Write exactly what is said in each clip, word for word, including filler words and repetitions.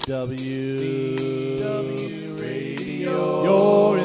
W W Radio, your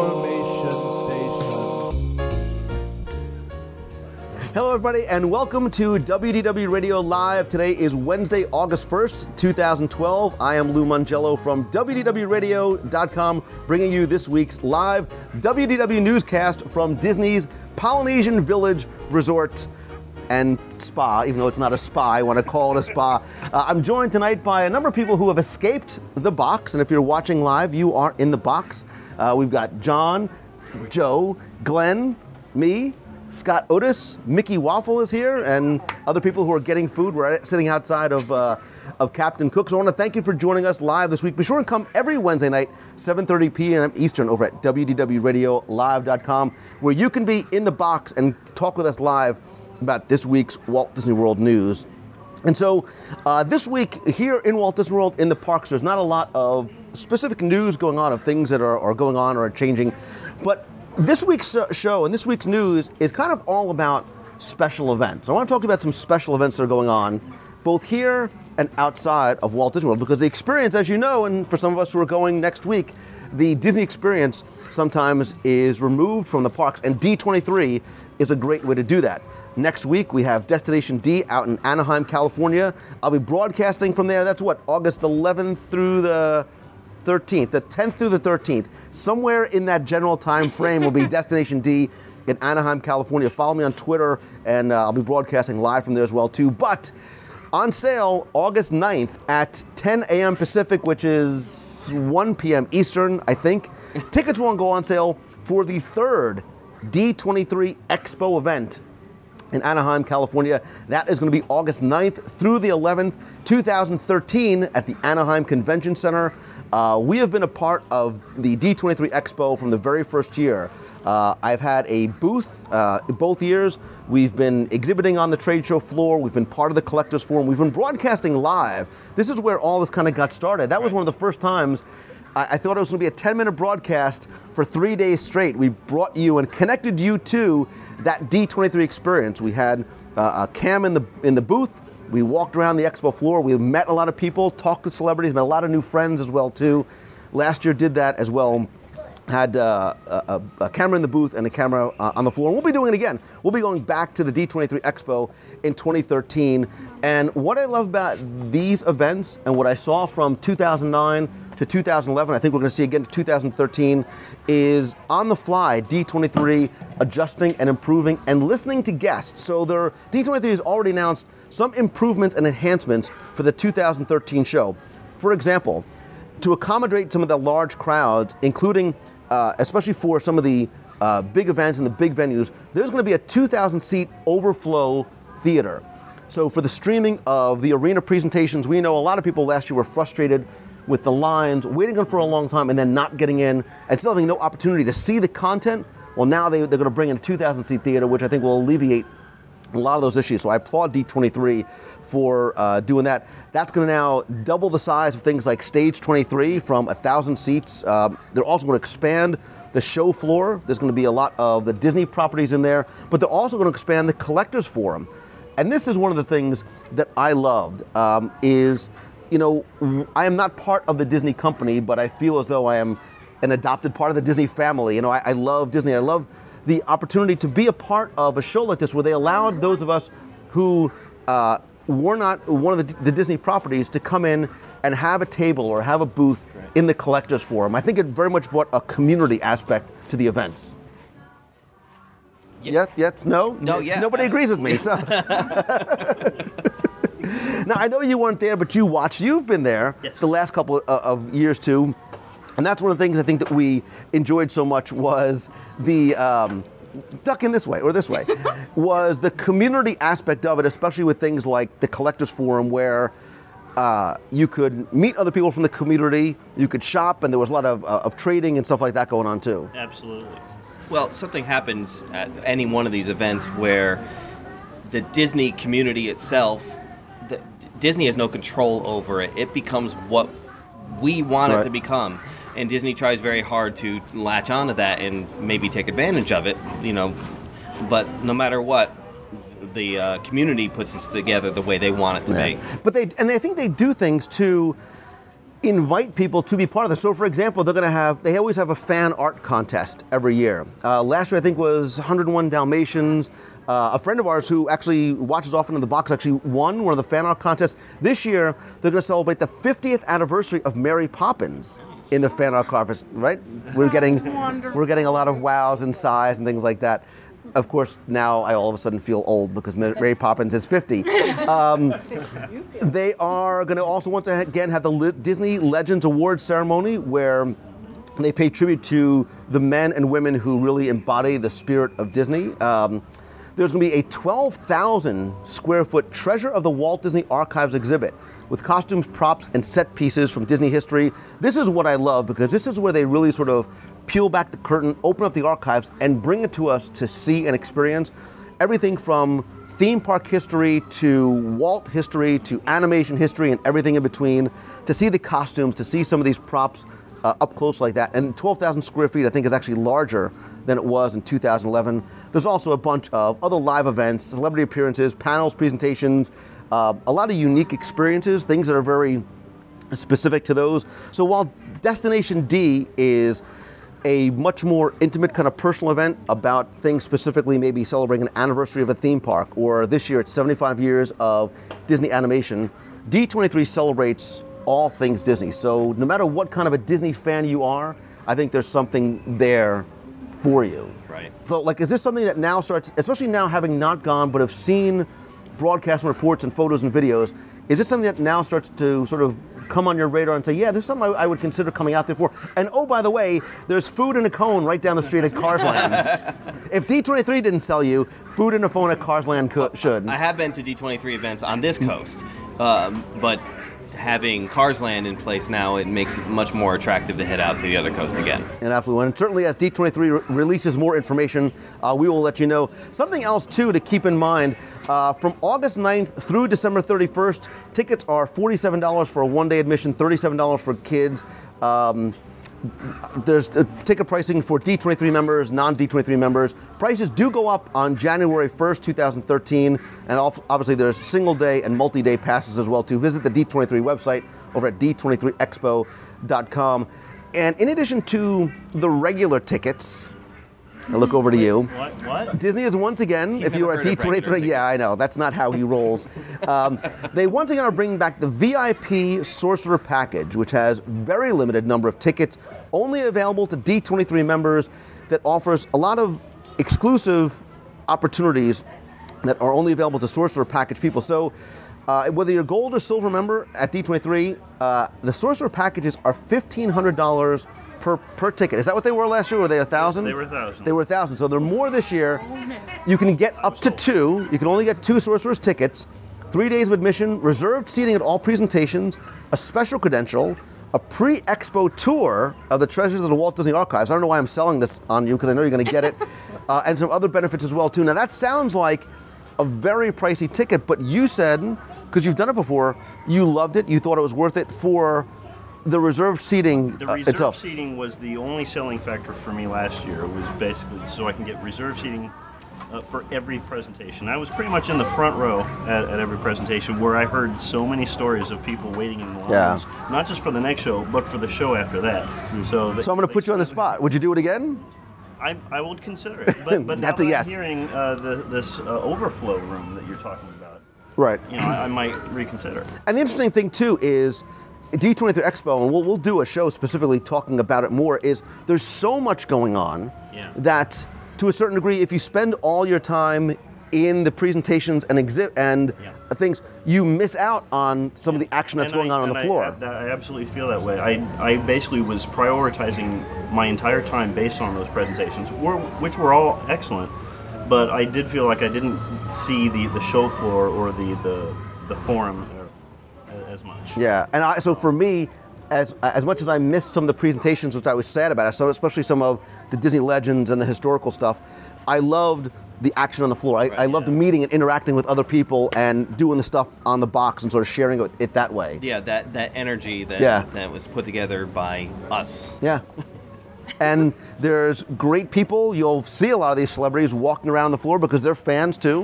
information station. Hello, everybody, and welcome to W D W Radio Live. Today is Wednesday, August first, two thousand twelve. I am Lou Mangello from W D W radio dot com, bringing you this week's live W D W newscast from Disney's Polynesian Village Resort and Spa, even though it's not a spa, I want to call it a spa. Uh, I'm joined tonight by a number of people who have escaped the box, and if you're watching live, you are in the box. Uh, we've got John, Joe, Glenn, me, Scott Otis, Mickey Waffle is here, and other people who are getting food. We're sitting outside of uh, of Captain Cook's. So I want to thank you for joining us live this week. Be sure and come every Wednesday night, seven thirty p.m. Eastern, over at W D W radio live dot com, where you can be in the box and talk with us live about this week's Walt Disney World news. And so uh, this week here in Walt Disney World in the parks, there's not a lot of specific news going on of things that are, are going on or are changing. But this week's show and this week's news is kind of all about special events. I want to talk about some special events that are going on both here and outside of Walt Disney World, because the experience, as you know, and for some of us who are going next week, the Disney experience sometimes is removed from the parks, and D twenty-three is a great way to do that. Next week, we have Destination D out in Anaheim, California. I'll be broadcasting from there. That's what, August eleventh through the thirteenth, the tenth through the thirteenth. Somewhere in that general time frame will be Destination D in Anaheim, California. Follow me on Twitter, and uh, I'll be broadcasting live from there as well, too. But on sale August ninth at ten a.m. Pacific, which is one p.m. Eastern, I think. Tickets won't go on sale for the third D twenty-three Expo event in Anaheim, California. That is going to be August ninth through the eleventh, two thousand thirteen at the Anaheim Convention Center. Uh, we have been a part of the D twenty-three Expo from the very first year. Uh, I've had a booth uh, both years. We've been exhibiting on the trade show floor. We've been part of the Collectors Forum. We've been broadcasting live. This is where all this kind of got started. That was one of the first times I, I thought it was going to be a ten-minute broadcast for three days straight. We brought you and connected you to that D twenty-three experience. We had uh, a cam in the in the booth. We walked around the expo floor. We met a lot of people, talked to celebrities, met a lot of new friends as well too. Last year did that as well. Had uh, a, a camera in the booth and a camera uh, on the floor. And we'll be doing it again. We'll be going back to the D twenty-three Expo in twenty thirteen. And what I love about these events and what I saw from two thousand nine to two thousand eleven, I think we're going to see again to two thousand thirteen, is on the fly D twenty-three adjusting and improving and listening to guests. So there, D twenty-three has already announced some improvements and enhancements for the two thousand thirteen show. For example, to accommodate some of the large crowds, including uh, especially for some of the uh, big events and the big venues, there's going to be a two thousand seat overflow theater. So for the streaming of the arena presentations, we know a lot of people last year were frustrated with the lines, waiting for a long time and then not getting in and still having no opportunity to see the content. Well, now they, they're going to bring in a two thousand seat theater, which I think will alleviate a lot of those issues. So I applaud D twenty-three for uh, doing that. That's going to now double the size of things like Stage twenty-three from one thousand seats. Um, they're also going to expand the show floor. There's going to be a lot of the Disney properties in there, but they're also going to expand the Collectors Forum. And this is one of the things that I loved, um, is, you know, I am not part of the Disney company, but I feel as though I am an adopted part of the Disney family. You know, I, I love Disney. I love the opportunity to be a part of a show like this where they allowed those of us who uh, were not one of the, the Disney properties to come in and have a table or have a booth in the Collectors Forum. I think it very much brought a community aspect to the events. Yeah. Yes, yes, no? No, yeah. Nobody agrees with me, so. Now, I know you weren't there, but you watched. You've been there yes. the last couple of, of years, too. And that's one of the things I think that we enjoyed so much was the, um, duck in this way or this way, was the community aspect of it, especially with things like the Collectors Forum, where uh, you could meet other people from the community, you could shop, and there was a lot of, uh, of trading and stuff like that going on, too. Absolutely. Well, something happens at any one of these events where the Disney community itself, the, Disney has no control over it. It becomes what we want right. it to become. And Disney tries very hard to latch onto that and maybe take advantage of it, you know. But no matter what, the uh, community puts this together the way they want it to yeah. be. But they, and I think they do things to invite people to be part of this. So, for example, they're going to have, they always have a fan art contest every year. Uh, last year, I think, was one hundred one Dalmatians. Uh, a friend of ours who actually watches often in the box actually won one of the fan art contests. This year, they're going to celebrate the fiftieth anniversary of Mary Poppins in the fan art contest, right? We're getting, we're getting a lot of wows and sighs and things like that. Of course, now I all of a sudden feel old because Mary Poppins is fifty. Um, they are going to also once again have the Disney Legends Awards ceremony where they pay tribute to the men and women who really embody the spirit of Disney. Um, there's going to be a twelve thousand square foot Treasure of the Walt Disney Archives exhibit with costumes, props, and set pieces from Disney history. This is what I love because this is where they really sort of peel back the curtain, open up the archives, and bring it to us to see and experience everything from theme park history to Walt history to animation history and everything in between, to see the costumes, to see some of these props uh, up close like that. And twelve thousand square feet I think is actually larger than it was in two thousand eleven. There's also a bunch of other live events, celebrity appearances, panels, presentations, uh, a lot of unique experiences, things that are very specific to those. So while Destination D is a much more intimate kind of personal event about things specifically maybe celebrating an anniversary of a theme park, or this year it's seventy-five years of Disney animation, D twenty-three celebrates all things Disney. So no matter what kind of a Disney fan you are, I think there's something there for you. Right. So like, is this something that now starts, especially now having not gone but have seen broadcast reports and photos and videos, is this something that now starts to sort of come on your radar and say, yeah, there's something I, I would consider coming out there for? And oh, by the way, there's food in a cone right down the street at Cars Land. If D twenty-three didn't sell you, food in a phone at Cars Land co- should. I have been to D twenty-three events on this coast, um, but having Cars Land in place now, it makes it much more attractive to head out to the other coast again. And absolutely, and certainly as D twenty-three re- releases more information, uh, we will let you know. Something else too to keep in mind, uh, from August ninth through December thirty-first, tickets are forty-seven dollars for a one-day admission, thirty-seven dollars for kids. Um, There's uh, ticket pricing for D twenty-three members, non-D twenty-three members. Prices do go up on January first, two thousand thirteen, and obviously there's single day and multi-day passes as well too. Visit the D twenty-three website over at d twenty-three expo dot com. And in addition to the regular tickets, I look over to you. What? What? Disney is once again, You've if you never are at heard D of regular twenty-three, yeah, I know, that's not how he rolls. Um, they once again are bringing back the V I P Sorcerer Package, which has very limited number of tickets, only available to D twenty-three members, that offers a lot of exclusive opportunities that are only available to Sorcerer Package people. So uh, whether you're gold or silver member at D twenty-three, uh, the Sorcerer Packages are fifteen hundred dollars per per ticket. Is that what they were last year? Were they a thousand? They were a thousand. They were a thousand. So they're more this year. You can get up to two. You can only get two Sorcerer's tickets, three days of admission, reserved seating at all presentations, a special credential, a pre-expo tour of the treasures of the Walt Disney Archives. I don't know why I'm selling this on you because I know you're going to get it, uh, and some other benefits as well too. Now that sounds like a very pricey ticket, but you said, because you've done it before, you loved it. You thought it was worth it for the reserved seating The uh, reserved itself. seating was the only selling factor for me last year. It was basically so I can get reserved seating uh, for every presentation. I was pretty much in the front row at, at every presentation, where I heard so many stories of people waiting in the lines, Yeah. not just for the next show, but for the show after that. So, they, So I'm going to they put you on the started- spot. Would you do it again? I, I would consider it, but, but now That's a that yes. I'm hearing uh, the, this uh, overflow room that you're talking about, Right. you know, I, I might reconsider. And the interesting thing too is D twenty-three Expo, and we'll, we'll do a show specifically talking about it more, is there's so much going on Yeah. that to a certain degree, if you spend all your time in the presentations and exhibit and Yeah. things, you miss out on some of the action that's And going I- on on and the I- floor. I, I absolutely feel that way. I, I basically was prioritizing my entire time based on those presentations, were, which were all excellent, but I did feel like I didn't see the, the show floor or the, the, the forum uh, as much. Yeah, and I, so for me, as as much as I missed some of the presentations, which I was sad about, so especially some of the Disney Legends and the historical stuff, I loved the action on the floor. I, I loved yeah. meeting and interacting with other people and doing the stuff on the box and sort of sharing it, it that way. Yeah, that, that energy that, Yeah. that was put together by us. Yeah. And there's great people. You'll see a lot of these celebrities walking around the floor because they're fans too.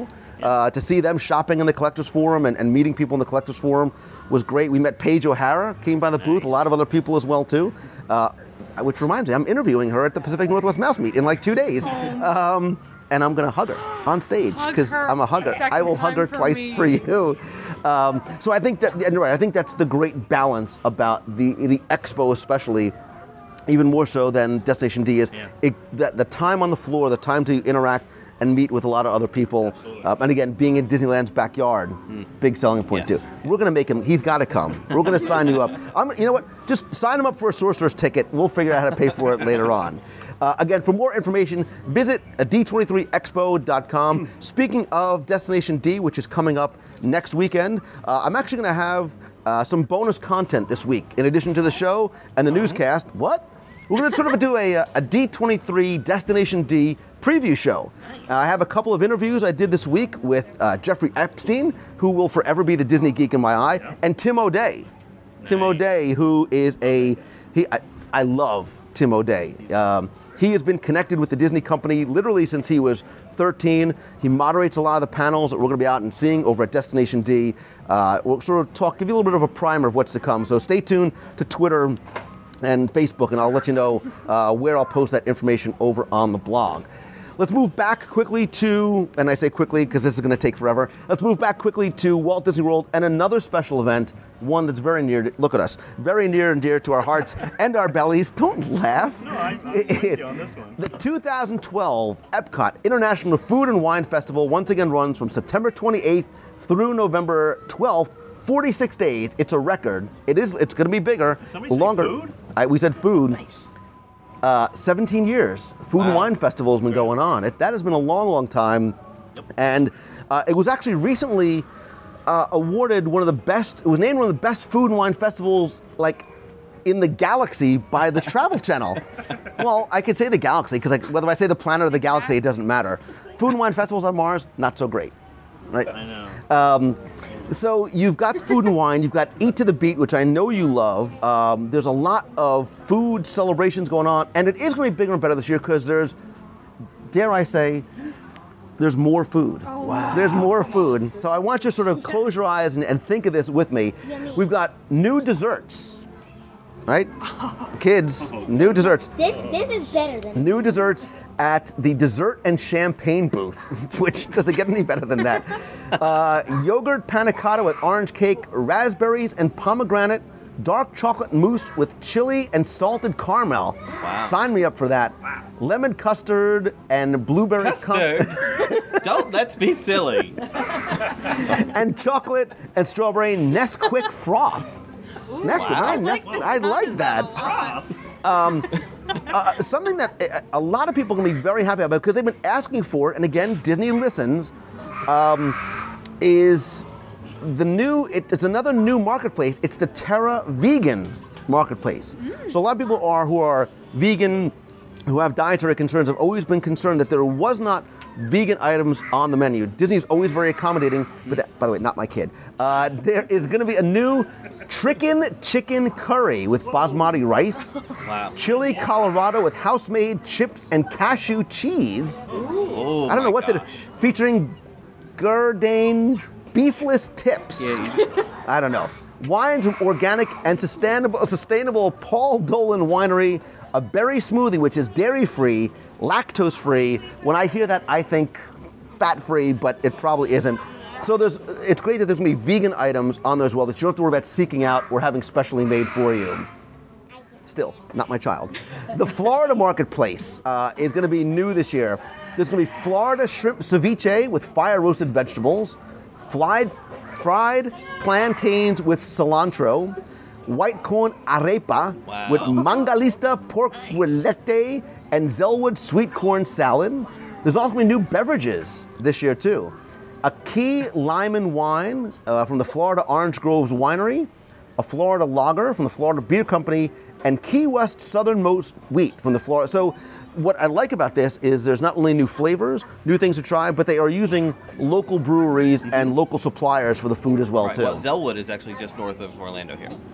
Uh, to see them shopping in the Collectors Forum and, and meeting people in the Collectors Forum was great. We met Paige O'Hara, came by the nice. booth, a lot of other people as well too. Uh, which reminds me, I'm interviewing her at the Pacific Northwest Mouse Meet in like two days. Um, and I'm going to hug her on stage because I'm a hugger. I will hug her for twice me. for you. Um, so I think that, and you're right, I think that's the great balance about the, the expo especially, even more so than Destination D is yeah. it, the, the time on the floor, the time to interact and meet with a lot of other people. Uh, and again, being in Disneyland's backyard, mm. big selling point yes. too. We're going to make him, he's got to come. We're going to sign you up. I'm, you know what, just sign him up for a Sorcerer's ticket. We'll figure out how to pay for it later on. Uh, again, for more information, visit D twenty-three expo dot com. Speaking of Destination D, which is coming up next weekend, uh, I'm actually going to have uh, some bonus content this week in addition to the show and the newscast. What? We're going to sort of do a, a D twenty-three Destination D preview show. Uh, I have a couple of interviews I did this week with uh, Jeffrey Epstein, who will forever be the Disney geek in my eye, yeah. and Tim O'Day. Nice. Tim O'Day, who is a, he, I, I love Tim O'Day. Um, he has been connected with the Disney company literally since he was thirteen. He moderates a lot of the panels that we're going to be out and seeing over at Destination D. Uh, we'll sort of talk, give you a little bit of a primer of what's to come. So stay tuned to Twitter and Facebook, and I'll let you know uh, where I'll post that information over on the blog. Let's move back quickly to, and I say quickly because this is going to take forever, let's move back quickly to Walt Disney World and another special event, one that's very near, to, look at us, very near and dear to our hearts and our bellies. Don't laugh. No, I'm, I'm with you on this one. The two thousand twelve Epcot International Food and Wine Festival once again runs from September twenty-eighth through November twelfth. forty-six days. It's a record. It is. It's going to be bigger, Did somebody longer. Say food? I, we said food. Nice. Uh, seventeen years. Food wow. and Wine Festival has been going on. It, that has been a long, long time. Yep. And uh, it was actually recently uh, awarded one of the best, it was named one of the best food and wine festivals like in the galaxy by the Travel Channel. Well, I could say the galaxy because like, whether I say the planet or the galaxy, it doesn't matter. Food and wine festivals on Mars, not so great. Right? I know. Um, So you've got food and wine, you've got Eat to the Beat, which I know you love. Um, there's a lot of food celebrations going on, and it is going to be bigger and better this year because there's, dare I say, there's more food. Oh, wow. There's more food. So I want you to sort of close your eyes and, and think of this with me. We've got new desserts, right? Kids, new desserts. This this is better than New desserts at the Dessert and Champagne booth, which doesn't get any better than that. Uh, yogurt panna cotta with orange cake, raspberries and pomegranate, dark chocolate mousse with chili and salted caramel. Wow. Sign me up for that. Wow. Lemon custard and blueberry Custard. Don't let's be silly. and chocolate and strawberry Nesquik froth. Ooh, Nesquik, wow. right? Nes- I like that. Um, uh, something that a lot of people are going to be very happy about because they've been asking for it, and again, Disney listens, um, is the new, it, it's another new marketplace. It's the Terra Vegan marketplace. Mm. So a lot of people are who are vegan, who have dietary concerns, have always been concerned that there was not vegan items on the menu. Disney's always very accommodating, but that, by the way, not my kid. Uh, there is going to be a new Trickin' Chicken Curry with basmati rice, Wow. chili Colorado with house-made chips and cashew cheese. Oh, I don't know my what the gosh. featuring Gerdane beefless tips. Yeah. I don't know. Wines from organic and sustainable, sustainable Paul Dolan Winery, a berry smoothie which is dairy-free, lactose-free. When I hear that, I think fat-free, but it probably isn't. So there's, it's great that there's going to be vegan items on there as well that you don't have to worry about seeking out or having specially made for you. Still, not my child. The Florida Marketplace uh, is going to be new this year. There's going to be Florida shrimp ceviche with fire-roasted vegetables, fried, fried plantains with cilantro, white corn arepa Wow. with mangalista pork roulette and Zellwood sweet corn salad. There's also going to be new beverages this year too. A key lime wine uh, from the Florida Orange Groves Winery, a Florida lager from the Florida Beer Company, and Key West Southernmost Wheat from the Florida. So what I like about this is there's not only new flavors, new things to try, but they are using local breweries mm-hmm. and local suppliers for the food as well Right. too. Well, Zellwood is actually just north of Orlando here.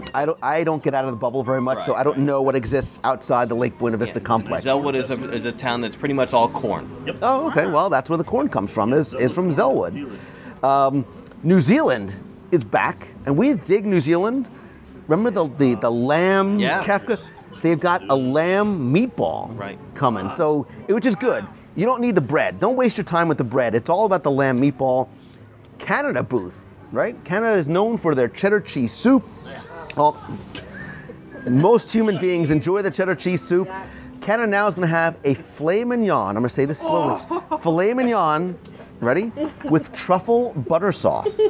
I don't I don't get out of the bubble very much, Right, so I don't right. know what exists outside the Lake Buena Vista complex. Zellwood is a, is a town that's pretty much all corn. Yep. Oh, okay. Well, that's where the corn comes from. Is is from Zellwood. Um, New Zealand is back, and we dig New Zealand. Remember the the, the lamb Yeah. kefka? They've got a lamb meatball Right. coming, so which is good. You don't need the bread. Don't waste your time with the bread. It's all about the lamb meatball. Canada booth, right? Canada is known for their cheddar cheese soup. Well, most human beings enjoy the cheddar cheese soup. Canada now is going to have a filet mignon. I'm going to say this slowly. Filet mignon, ready? With truffle butter sauce.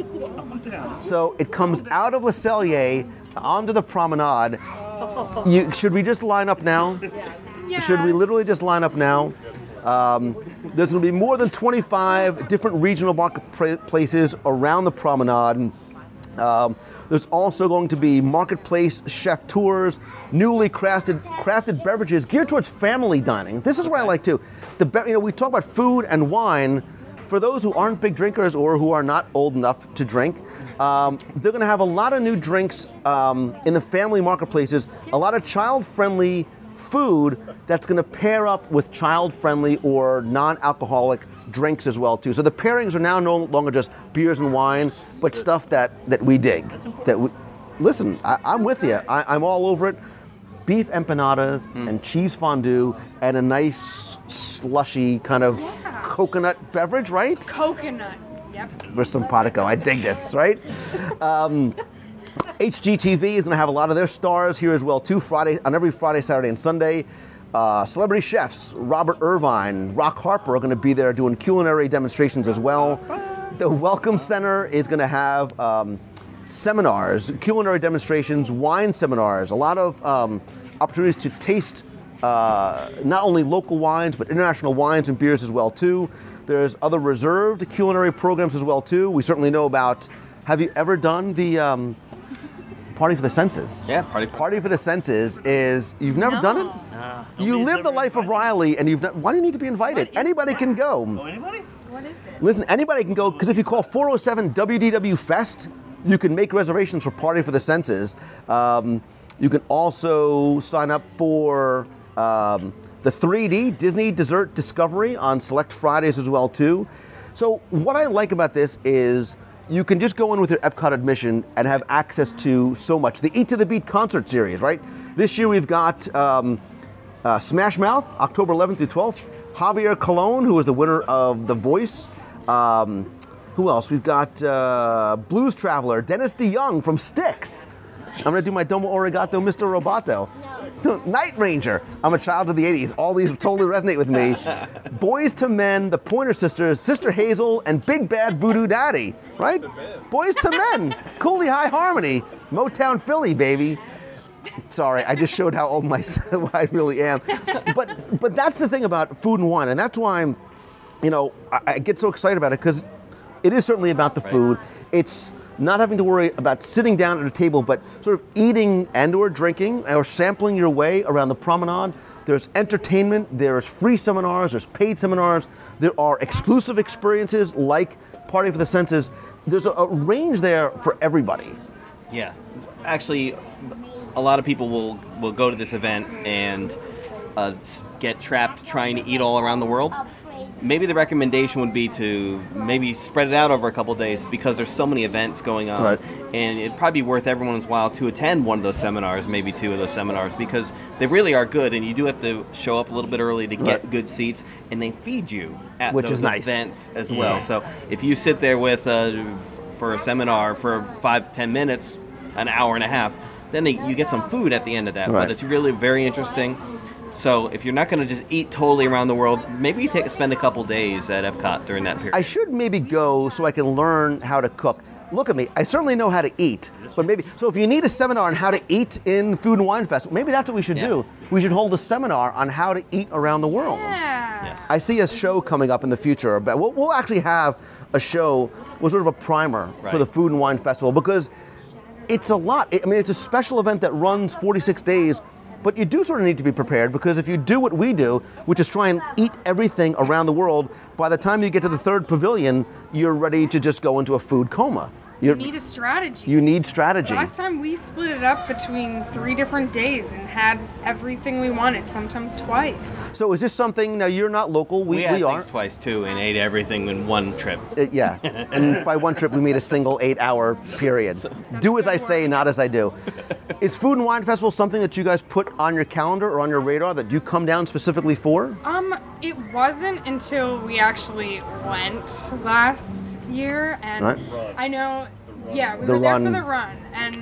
So it comes out of Le Cellier onto the promenade. You, should we just line up now? Yes. Should we literally just line up now? Um, there's going to be more than twenty-five different regional marketplaces around the promenade. Um, there's also going to be marketplace chef tours, newly crafted crafted beverages geared towards family dining. This is what I like too. The be- you know we talk about food and wine. For those who aren't big drinkers or who are not old enough to drink, um, they're going to have a lot of new drinks um, in the family marketplaces. A lot of child-friendly food that's going to pair up with child-friendly or non-alcoholic drinks as well too. So the pairings are now no longer just beers and wine, but stuff that that we dig. That we, listen, I, I'm with you. I, I'm all over it. Beef empanadas and cheese fondue and a nice slushy kind of Yeah. coconut beverage, right? Coconut. Yep. With simpatico. I dig this, right? Um, H G T V is going to have a lot of their stars here as well too. Friday on every Friday, Saturday, and Sunday. Uh, celebrity chefs Robert Irvine, Rock Harper are going to be there doing culinary demonstrations as well. The Welcome Center is going to have um, seminars, culinary demonstrations, wine seminars, a lot of um, opportunities to taste uh, not only local wines but international wines and beers as well too. There's other reserved culinary programs as well too. We certainly know about. Have you ever done the um, Party for the Senses? Yeah, party. Party for the Senses is, you've never No. done it? Uh, You nobody's live the ever life of invited- Riley and you've not, why do you need to be invited? What is Anybody can that? Oh, go. anybody? What is it? Listen, anybody can go, because if you call four oh seven W D W Fest, you can make reservations for Party for the Senses. Um, you can also sign up for um, the three D Disney Dessert Discovery on select Fridays as well too. So what I like about this is you can just go in with your Epcot admission and have access to so much. The Eat to the Beat concert series, right? This year we've got um, uh, Smash Mouth, October eleventh through twelfth. Javier Colon, who was the winner of The Voice. Um, who else? We've got uh, Blues Traveler, Dennis DeYoung from Styx. I'm going to do my Domo Arigato, Mister Roboto. No. Night Ranger. I'm a child of the eighties. All these totally resonate with me. Boys to Men, the Pointer Sisters, Sister Hazel, and Big Bad Voodoo Daddy. Right? Boys to Men. Cooley High Harmony. Motown Philly, baby. Sorry, I just showed how old my I really am. But but that's the thing about food and wine, and that's why I'm, you know, I, I get so excited about it because it is certainly about the food. It's not having to worry about sitting down at a table, but sort of eating and or drinking or sampling your way around the promenade. There's entertainment, there's free seminars, there's paid seminars, there are exclusive experiences like Party for the Senses. There's a, a range there for everybody. Yeah, actually, a lot of people will will go to this event and uh, s- get trapped trying to eat all around the world. Maybe the recommendation would be to maybe spread it out over a couple of days because there's so many events going on, Right. and it'd probably be worth everyone's while to attend one of those seminars, maybe two of those seminars, because they really are good, and you do have to show up a little bit early to get Right. good seats, and they feed you at Which those is nice. events as well. Yeah. So if you sit there with uh, f- for a seminar for five, ten minutes, an hour and a half, then they, you get some food at the end of that. Right. But it's really very interesting. So if you're not going to just eat totally around the world, maybe you take spend a couple days at Epcot during that period. I should maybe go so I can learn how to cook. Look at me, I certainly know how to eat, but maybe, so if you need a seminar on how to eat in Food and Wine Fest, maybe that's what we should Yeah. do. We should hold a seminar on how to eat around the world. Yeah. Yes. I see a show coming up in the future, but we'll, we'll actually have a show with sort of a primer for Right. the Food and Wine Festival because it's a lot. I mean, it's a special event that runs forty-six days, but you do sort of need to be prepared because if you do what we do, which is try and eat everything around the world, by the time you get to the third pavilion, you're ready to just go into a food coma. You You're- need a strategy. You need strategy. Last time we split it up between three different days and had everything we wanted, sometimes twice. So is this something, now you're not local, we, We, had we are. things twice too and ate everything in one trip. Uh, yeah, and by one trip we made a single eight-hour period. Do as good I say, work. not as I do. Is Food and Wine Festival something that you guys put on your calendar or on your radar that you come down specifically for? Um, it wasn't until we actually went last year, and Right. I know, yeah, we The were there run. for the run, and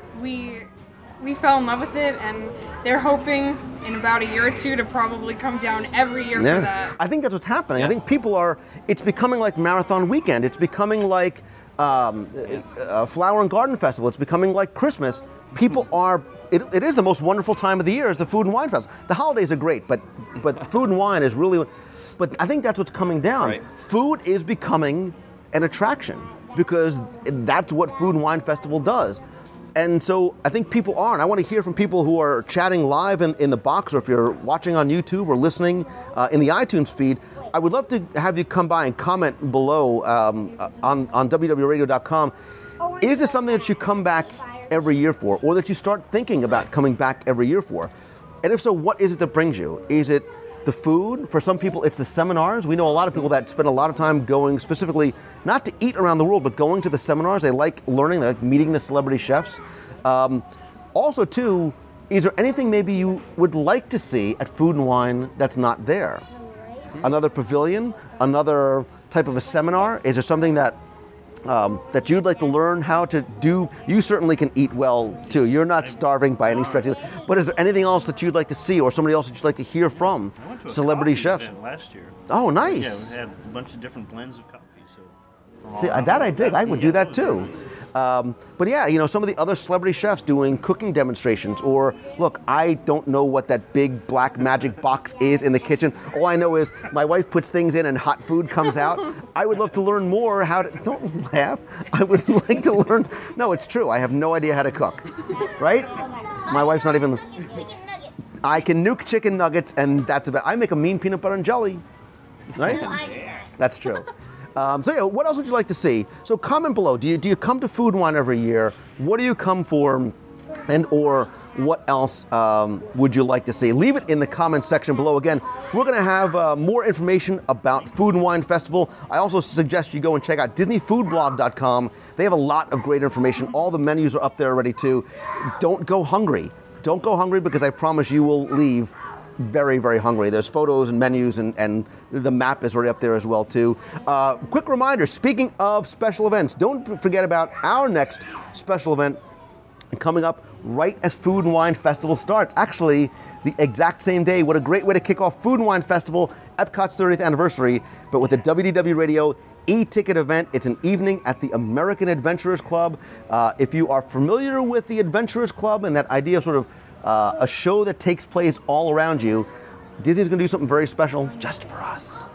we we fell in love with it, and they're hoping in about a year or two to probably come down every year for Yeah, that. I think that's what's happening. I Yeah. think people are, it's becoming like Marathon Weekend. It's becoming like um, uh, Flower and Garden Festival. It's becoming like Christmas. People are, it, it is the most wonderful time of the year is the Food and Wine Festival. The holidays are great, but, but food and wine is really, but I think that's what's coming down. Right. Food is becoming an attraction because that's what Food and Wine Festival does. And so I think people are, and I want to hear from people who are chatting live in, in the box, or if you're watching on YouTube or listening uh, in the iTunes feed. I would love to have you come by and comment below um, uh, on, on w w radio dot com. Is this something that you come back every year for, or that you start thinking about coming back every year for? And if so, what is it that brings you? Is it the food? For some people, it's the seminars. We know a lot of people that spend a lot of time going specifically, not to eat around the world, but going to the seminars. They like learning, they like meeting the celebrity chefs. Um, also, too, is there anything maybe you would like to see at Food and Wine that's not there? Another pavilion? Another type of a seminar? Is there something that Um, that you'd like to learn how to do? You certainly can eat well too. You're not starving by any stretch. But is there anything else that you'd like to see, or somebody else that you'd like to hear from? I went to a Celebrity coffee chefs. event last year. Oh, nice. Yeah, we had a bunch of different blends of coffee. So from See, all that I around. dig. I would do Yeah, that was too. really good. Um, but yeah, you know, some of the other celebrity chefs doing cooking demonstrations, or look, I don't know what that big black magic box is in the kitchen. All I know is my wife puts things in and hot food comes out. I would love to learn more how to, don't laugh. I would like to learn, no, it's true. I have no idea how to cook, right? My wife's not even, Chicken nuggets. I can nuke chicken nuggets and that's about, I make a mean peanut butter and jelly, right? No, I did. That's true. Um, so yeah, what else would you like to see? So comment below. Do you do you come to Food and Wine every year? What do you come for, and or what else um, would you like to see? Leave it in the comments section below. Again, we're going to have uh, more information about Food and Wine Festival. I also suggest you go and check out disney food blog dot com. They have a lot of great information. All the menus are up there already too. Don't go hungry. Don't go hungry, because I promise you will leave very, very hungry. There's photos and menus, and, and the map is already up there as well too. Uh, quick reminder, speaking of special events, don't forget about our next special event coming up right as Food and Wine Festival starts. Actually, the exact same day. What a great way to kick off Food and Wine Festival, Epcot's thirtieth anniversary, but with the W D W Radio e-ticket event. It's an evening at the American Adventurers Club. Uh, if you are familiar with the Adventurers Club and that idea of sort of uh, a show that takes place all around you, Disney's going to do something very special just for us.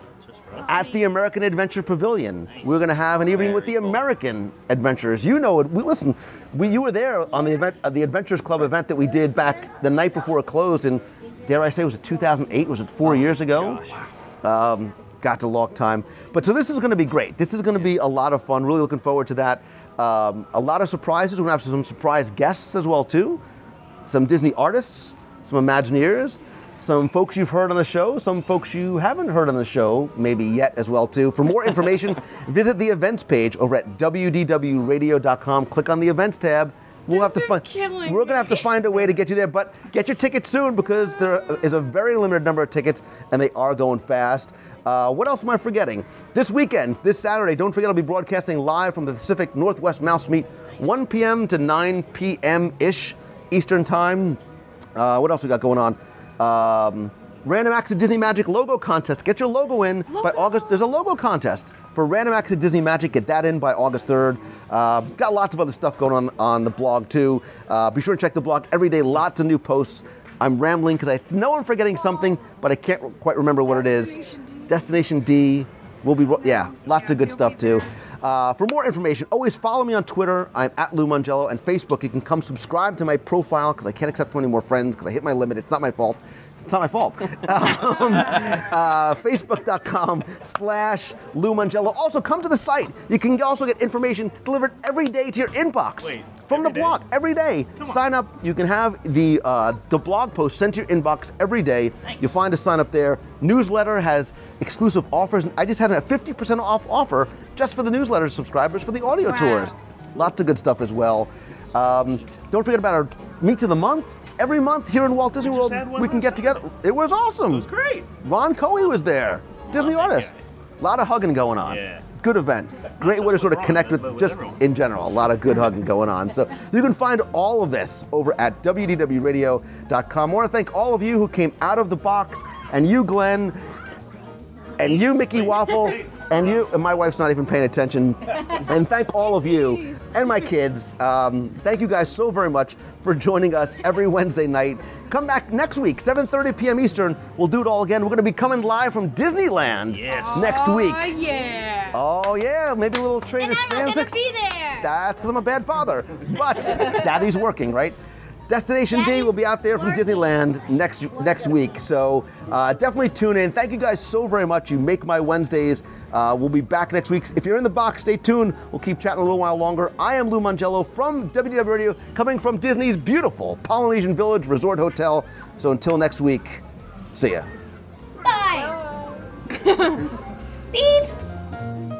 At the American Adventure Pavilion, we're going to have an evening with the American Adventurers. You know it. We listen. We you were there on the event, uh, the Adventurers Club event that we did back the night before it closed, and dare I say, was it two thousand eight? Was it four years ago? Um, got to long time. But so this is going to be great. This is going to be a lot of fun. Really looking forward to that. Um, a lot of surprises. We're going to have some surprise guests as well too. Some Disney artists, some Imagineers, some folks you've heard on the show, some folks you haven't heard on the show maybe yet as well too. For more information, visit the events page over at w d w radio dot com. Click on the events tab. We'll have to This is find. killing We're gonna have to me. find a way to get you there, but get your tickets soon because there is a very limited number of tickets and they are going fast. Uh, what else am I forgetting? This weekend, this Saturday, don't forget I'll be broadcasting live from the Pacific Northwest Mouse Meet, one p m to nine p m ish Eastern Time. Uh, what else we got going on? Um, Random Acts of Disney Magic logo contest. Get your logo in by Logo. August. There's a logo contest for Random Acts of Disney Magic. Get that in by August third. Uh, got lots of other stuff going on on the blog too. Uh, be sure to check the blog every day. Lots of new posts. I'm rambling because I know I'm forgetting something, but I can't quite remember what it is. Destination D. Destination D. We'll be, ro- yeah, lots Yeah, of good you'll stuff be too. there. Uh, for more information, always follow me on Twitter. I'm at Lou Mongello, and Facebook. You can come subscribe to my profile because I can't accept twenty more friends because I hit my limit. It's not my fault. It's not my fault. um, uh, Facebook.com slash Lou Mongello. Also, come to the site. You can also get information delivered every day to your inbox. Wait, from the every blog. day? Every day. Sign up. You can have the uh, the blog post sent to your inbox every day. Nice. You'll find a sign up there. Newsletter has exclusive offers. I just had a fifty percent off offer just for the newsletter subscribers for the audio Wow. tours. Lots of good stuff as well. Um, don't forget about our Meets of the Month. Every month here in Walt Disney We World, just had one we can get last together. It was awesome. It was great. Ron Coey was there. Disney that artist. guy. A lot of hugging going on. Yeah. Good event. Great way to sort of Ron, connect but with with just everyone. in general. A lot of good hugging going on. So you can find all of this over at W D W radio dot com. I want to thank all of you who came out of the box, and you, Glenn, and you, Mickey Waffle, and you, and my wife's not even paying attention. And thank all of you and my kids. Um, thank you guys so very much for joining us every Wednesday night. Come back next week, seven thirty p.m. Eastern. We'll do it all again. We're going to be coming live from Disneyland Yes. next week. Oh, yeah. Oh yeah, maybe a little Trader And I'm not Sam's. gonna ex- be there. That's because I'm a bad father. But Daddy's working, right? Destination D Daddy's will be out there from working. Disneyland next next week. So uh, definitely tune in. Thank you guys so very much. You make my Wednesdays. Uh, we'll be back next week. If you're in the box, stay tuned. We'll keep chatting a little while longer. I am Lou Mongello from W D W Radio, coming from Disney's beautiful Polynesian Village Resort Hotel. So until next week, see ya. Bye. Beep.